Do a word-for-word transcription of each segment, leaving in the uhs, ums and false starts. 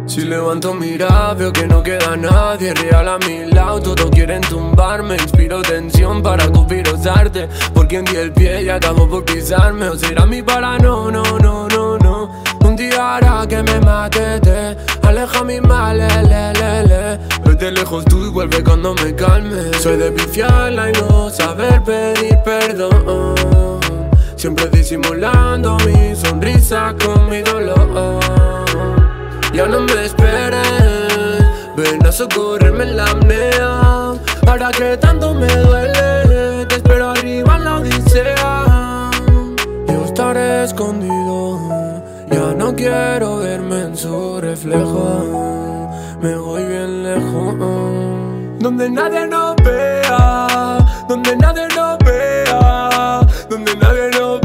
Si levanto mirada veo que no queda nadie real a mi lado. Todos quieren tumbarme, inspiro tensión para copirosarte. Por quien di el pie y acabo por pisarme. O será mi para no, no, no, no, no. Un día hará que me mate, te aleja mi mal, le, le, le, le. Vete lejos tú y vuelve cuando me calme. Soy de pifiarla y no saber pedir perdón, siempre disimulando mi sonrisa con mi dolor. Ya no me esperes, ven a socorrerme en la apnea. Ahora que tanto me duele, te espero arriba en la odisea. Yo estaré escondido, ya no quiero verme en su reflejo. Me voy bien lejos, donde nadie nos vea, donde nadie nos vea, donde nadie nos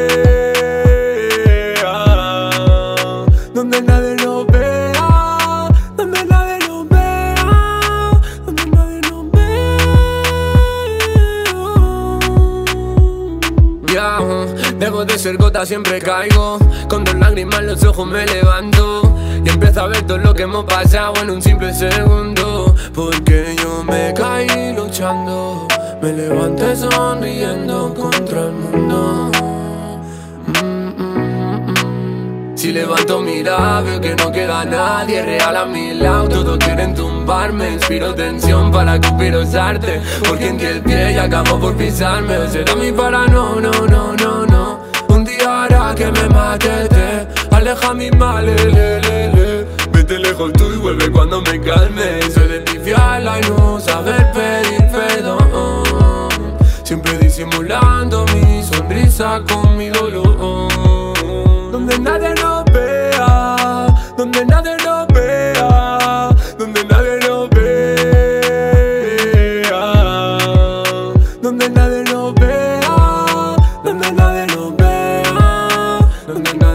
vea, donde nadie nos vea. Dejo de ser gota, siempre caigo. Con dos lágrimas en los ojos me levanto y empiezo a ver todo lo que hemos pasado en un simple segundo. Porque yo me caí luchando, me levanté sonriendo contra el mundo. mm, mm, mm. Si levanto mirada veo que no queda nadie real a mi lado. Todos quieren tumbarme, inspiro tensión para copirosarte. Por quien di el pie y acabo por pisarme. O será mi para no, no, no, no, no. Un día hará que me mate, te aleja mi mal, le, le, le, le. Vete lejos tú y vuelve cuando me calme. Soy de pifiarla y no saber pedir perdón, siempre disimulando mi sonrisa con mi dolor. Donde nadie nos vea, donde nadie nos vea, donde nadie nos vea, donde nadie nos vea, donde nadie nos vea, donde nadie